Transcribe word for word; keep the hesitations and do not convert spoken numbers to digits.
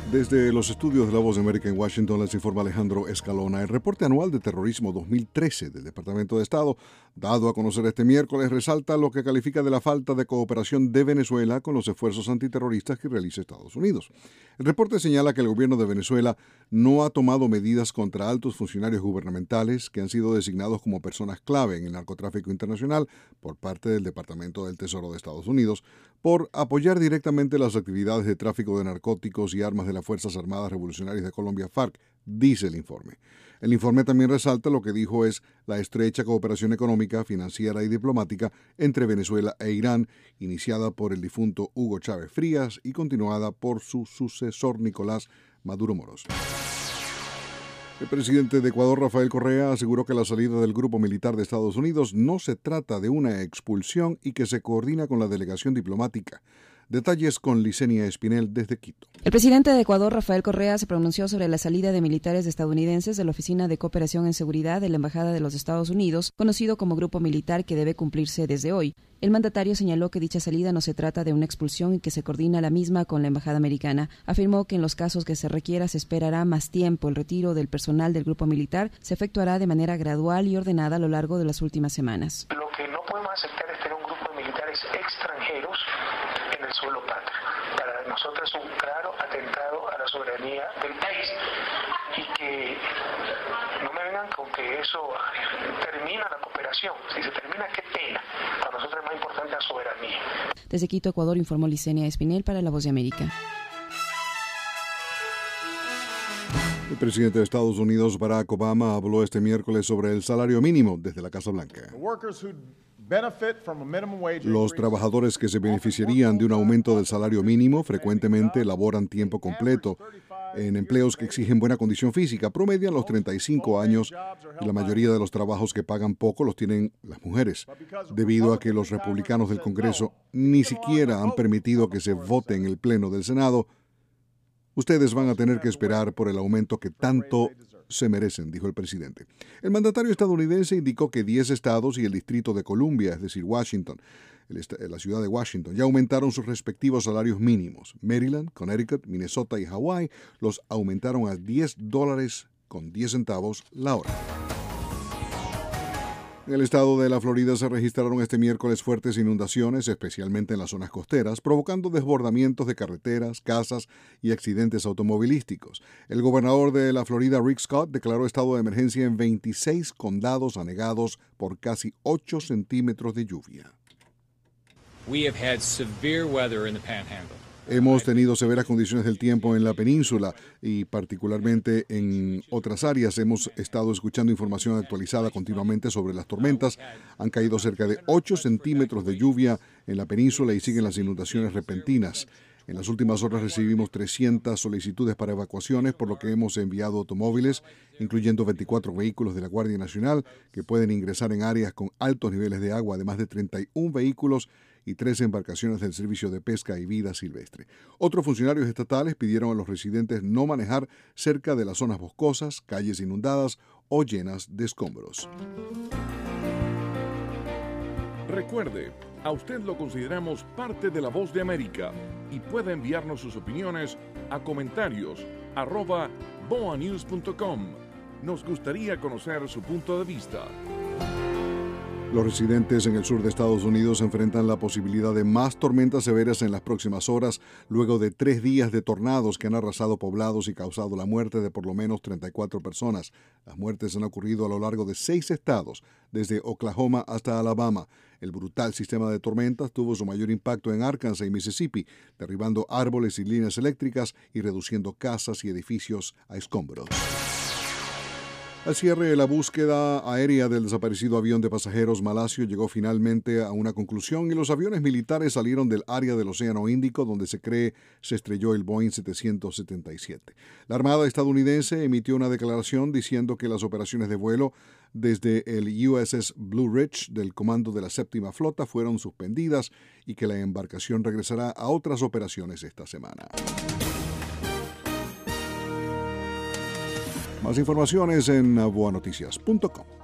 Desde los estudios de La Voz de América en Washington les informa Alejandro Escalona. El reporte anual de terrorismo dos mil trece del Departamento de Estado, dado a conocer este miércoles, resalta lo que califica de la falta de cooperación de Venezuela con los esfuerzos antiterroristas que realiza Estados Unidos. El reporte señala que el gobierno de Venezuela no ha tomado medidas contra altos funcionarios gubernamentales que han sido designados como personas clave en el narcotráfico internacional por parte del Departamento del Tesoro de Estados Unidos por apoyar directamente las actividades de tráfico de narcóticos y armas de las Fuerzas Armadas Revolucionarias de Colombia, FARC, dice el informe. El informe también resalta lo que dijo es la estrecha cooperación económica, financiera y diplomática entre Venezuela e Irán, iniciada por el difunto Hugo Chávez Frías y continuada por su sucesor Nicolás Maduro Moros. El presidente de Ecuador, Rafael Correa, aseguró que la salida del grupo militar de Estados Unidos no se trata de una expulsión y que se coordina con la delegación diplomática. Detalles con Licenia Espinel desde Quito. El presidente de Ecuador, Rafael Correa, se pronunció sobre la salida de militares estadounidenses de la Oficina de Cooperación en Seguridad de la Embajada de los Estados Unidos, conocido como Grupo Militar, que debe cumplirse desde hoy. El mandatario señaló que dicha salida no se trata de una expulsión y que se coordina la misma con la Embajada americana. Afirmó que en los casos que se requiera se esperará más tiempo. El retiro del personal del Grupo Militar se efectuará de manera gradual y ordenada a lo largo de las últimas semanas. Lo que no podemos aceptar es tener un grupo de militares extranjeros en el suelo patrio. Para nosotros es un claro atentado a la soberanía del país y que no me vengan con que eso termina la cooperación. Si se termina, qué pena. Para nosotros es más importante la soberanía. Desde Quito, Ecuador, informó Licenia Espinel para La Voz de América. El presidente de Estados Unidos, Barack Obama, habló este miércoles sobre el salario mínimo desde la Casa Blanca. Los trabajadores que se beneficiarían de un aumento del salario mínimo frecuentemente laboran tiempo completo en empleos que exigen buena condición física, promedian los treinta y cinco años y la mayoría de los trabajos que pagan poco los tienen las mujeres, debido a que los republicanos del Congreso ni siquiera han permitido que se vote en el Pleno del Senado. Ustedes van a tener que esperar por el aumento que tanto se merecen, dijo el presidente. El mandatario estadounidense indicó que diez estados y el Distrito de Columbia, es decir, Washington, el la ciudad de Washington, ya aumentaron sus respectivos salarios mínimos. Maryland, Connecticut, Minnesota y Hawái los aumentaron a diez dólares con diez centavos la hora. En el estado de la Florida se registraron este miércoles fuertes inundaciones, especialmente en las zonas costeras, provocando desbordamientos de carreteras, casas y accidentes automovilísticos. El gobernador de la Florida, Rick Scott, declaró estado de emergencia en veintiséis condados anegados por casi ocho centímetros de lluvia. We have had severe weather in the Panhandle. Hemos tenido severas condiciones del tiempo en la península y particularmente en otras áreas. Hemos estado escuchando información actualizada continuamente sobre las tormentas. Han caído cerca de ocho centímetros de lluvia en la península y siguen las inundaciones repentinas. En las últimas horas recibimos trescientas solicitudes para evacuaciones, por lo que hemos enviado automóviles, incluyendo veinticuatro vehículos de la Guardia Nacional, que pueden ingresar en áreas con altos niveles de agua, además de treinta y un vehículos y tres embarcaciones del Servicio de Pesca y Vida Silvestre. Otros funcionarios estatales pidieron a los residentes no manejar cerca de las zonas boscosas, calles inundadas o llenas de escombros. Recuerde, a usted lo consideramos parte de La Voz de América y puede enviarnos sus opiniones a comentarios arroba boanews punto com. Nos gustaría conocer su punto de vista. Los residentes en el sur de Estados Unidos enfrentan la posibilidad de más tormentas severas en las próximas horas, luego de tres días de tornados que han arrasado poblados y causado la muerte de por lo menos treinta y cuatro personas. Las muertes han ocurrido a lo largo de seis estados, desde Oklahoma hasta Alabama. El brutal sistema de tormentas tuvo su mayor impacto en Arkansas y Mississippi, derribando árboles y líneas eléctricas y reduciendo casas y edificios a escombros. Al cierre de la búsqueda aérea del desaparecido avión de pasajeros malasio llegó finalmente a una conclusión y los aviones militares salieron del área del Océano Índico donde se cree se estrelló el Boeing setecientos setenta y siete. La Armada estadounidense emitió una declaración diciendo que las operaciones de vuelo desde el U S S Blue Ridge del Comando de la Séptima Flota fueron suspendidas y que la embarcación regresará a otras operaciones esta semana. Más informaciones en boa noticias punto com.